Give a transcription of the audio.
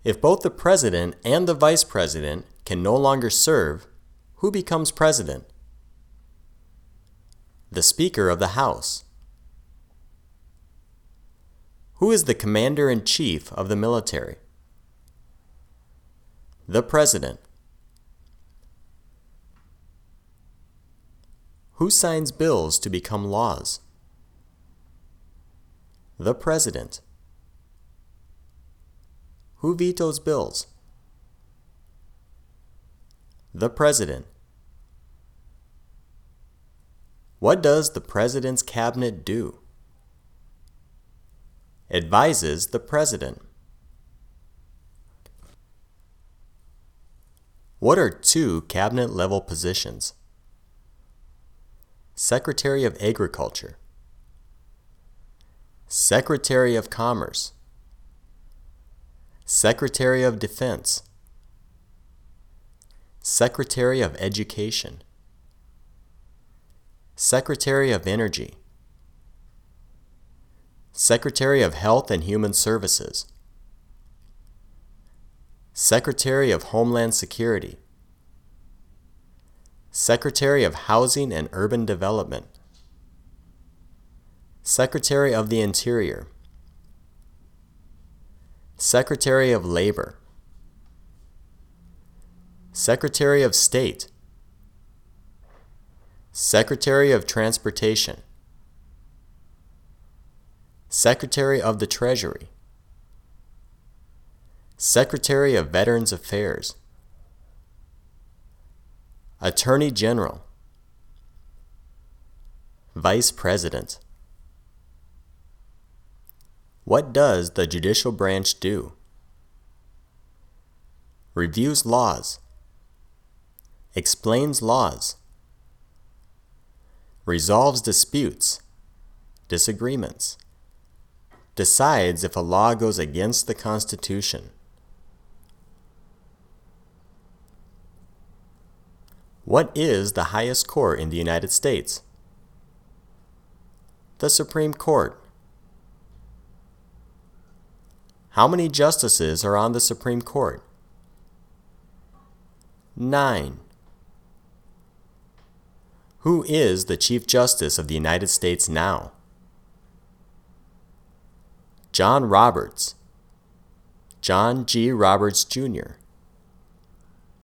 If both the president and the vice president can no longer serve, who becomes president? The Speaker of the House. Who is the Commander-in-Chief of the military? The President. Who signs bills to become laws? The President. Who vetoes bills? The President. What does the President's Cabinet do? Advises the President. What are two cabinet-level positions? Secretary of Agriculture, Secretary of Commerce, Secretary of Defense, Secretary of Education, Secretary of Energy, Secretary of Health and Human Services, Secretary of Homeland Security, Secretary of Housing and Urban Development, Secretary of the Interior, Secretary of Labor, Secretary of State, Secretary of Transportation, Secretary of the Treasury, Secretary of Veterans Affairs, Attorney General, Vice President. What does the judicial branch do? Reviews laws, explains laws, resolves disputes, disagreements, decides if a law goes against the Constitution. What is the highest court in the United States? The Supreme Court. How many justices are on the Supreme Court? 9. Who is the Chief Justice of the United States now? John Roberts, John G. Roberts, Jr.